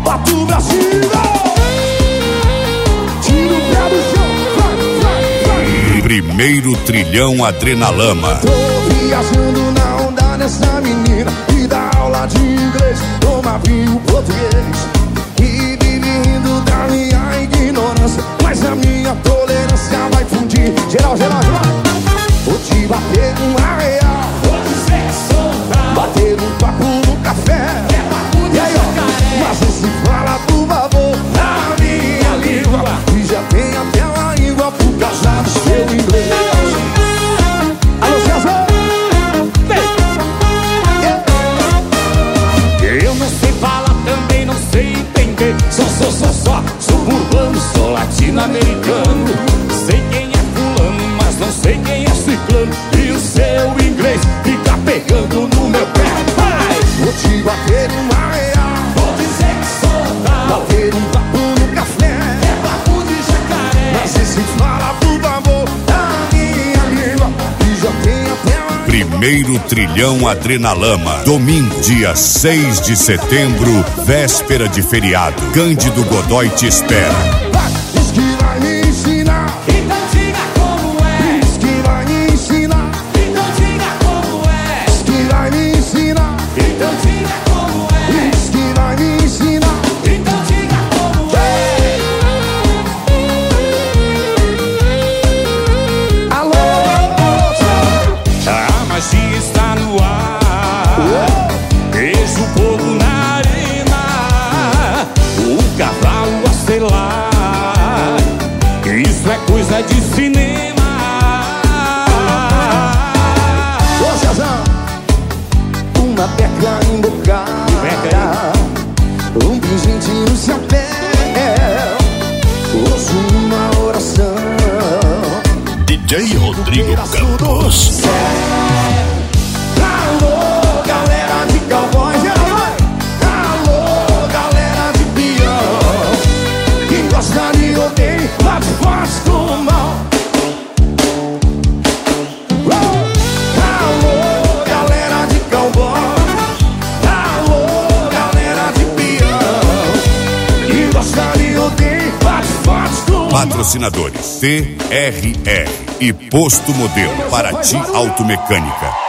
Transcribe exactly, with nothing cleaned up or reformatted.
bate o Brasil. Tira o pé do chão, vai, vai, vai. Primeiro trilhão Adrenalama. Tô viajando na onda dessa menina que dá aula de inglês, toma vinho português e vive rindo da minha ignorância, mas a minha tolerância vai fundir. Geral, geral, geral. Vou te bater uma real, vou dizer que sou bravo, bater um papo no café. É papo de e aí, ó, mas não se fala, por favor, na minha língua, que já tem até uma língua por causa do seu inglês. Alô, César! Eu não sei falar, também não sei entender. Só, sou, sou, só suburbano, sou latino-americano. Sei quem é fulano, mas não sei quem é ciclano. E o seu inglês fica pegando no meu pé. Vai! Vou te bater uma real, vou dizer que sou bravo, bater um papo no café. É papo de jacaré. Mas se fala, por favor, na minha língua, que já tem até uma... Primeiro trilhão Adrenalama. Domingo, dia seis de setembro, véspera de feriado. Cândido Godói te espera. Vai, diz que vai me ensinar, então diga como é. diz que vai me ensinar, Então diga como é. diz que vai me ensinar, Então diga como é. diz que vai me ensinar. Então diga como é. Alô, A magia está no ar. Vejo o fogo na arena, o cavalo a selar. Isso é coisa de cinema. ô Cezão, uma peca embocada, um pingente no chapéu, ouço uma oração. D J Rodrigo Campos. Alô, galera de cowboy, geral, vai! Alô, galera de peão, quem gosta de rodeio, bate forte com mal. Alô, galera de cowboy, alô, galera de peão, quem gosta de rodeio, bate forte com mal. Patrocinadores T R R e Posto Modelo, Paraty Automecânica.